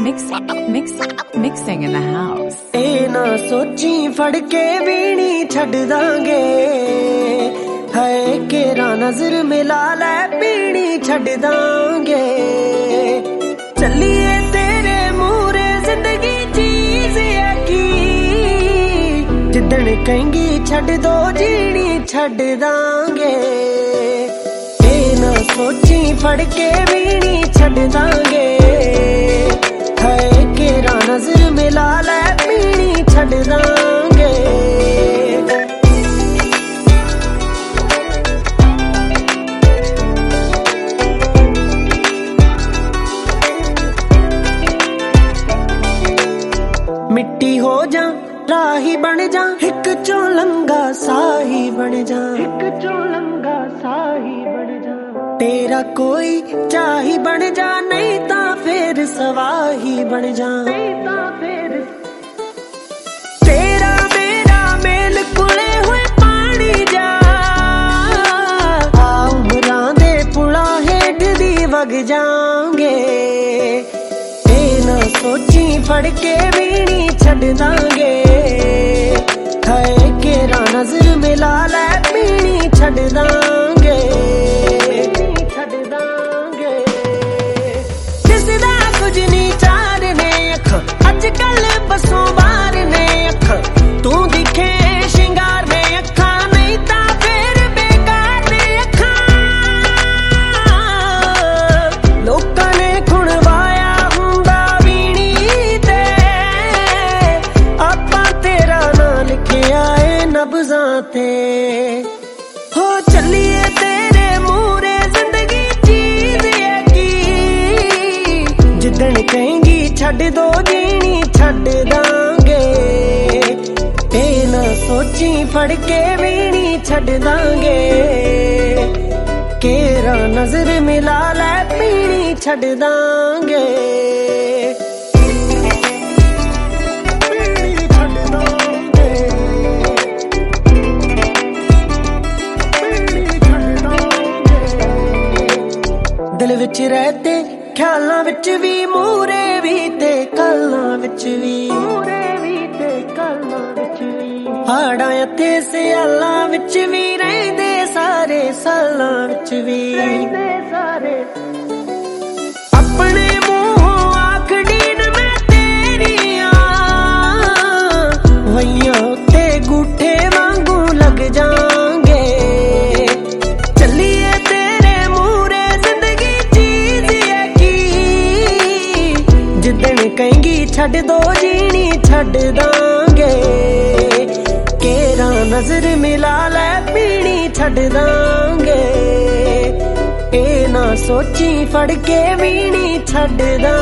Mixing in the house. ए ना सोची फड़ के बीनी छड़ दांगे है केरा नजर मिला ले बीनी छड़ दांगे चलिए तेरे मूरे जिंदगी चीज है की जिदन कहेंगी छड़ दो जीनी छड़ दांगे ए ना सोची फड़ के बीनी छड़ दांगे है केरा नजर मिला ले पीनी छड़ दांगे मिट्टी हो जा राही बन जा हिक चौलंगा साही बन जा हिक चौलंगा साही बन जा तेरा कोई चाही बन जा नहीं ता फिर सवाही बन जा नहीं ता फिर तेरा मेरा मेल कुले हुए पानी जा उमरां दे पुला हेठ दी वग जांगे ए ना सोची फड़ के बीनी छड़ दांगे है केरा नजर मिला ले बीनी छड़ दांगे अजकल बसों बार ने अख तू दिखे शिंगार ने अखा नहीं ता फिर बेकार ने अखा लोकां ने खुणवाया हुंदा वीणी ते आपां तेरा नां लिखिया ए नब्ज़ां ते हो चलिए तेरे मूरे जिंदगी चीज है की जिदन कहेंगी छड़ दो जीनी छड़ दांगे ए ना सोची फड़ के बीनी छड़ दांगे केरा नजर मिला ले पीनी छड़ दांगे दिल विच रहते ख्यालां विच भी मूरे भी ते कल्लां विच भी हाड़ां ते सियालां विच भी रहिंदे सारे सालां विच भी अपने मूंहों आखड़ी न मैं तेरियां वइयां ते गूठे वांगू लग जांगे चलिए तेरे मूरे जिंदगी चीज है की जिदन कहेंगी छड़ दो जीनी छड़ दांगे केरा नजर मिला ले पीनी छड़ दांगे ए ना सोची फड़ के बीनी छड़ दांगे।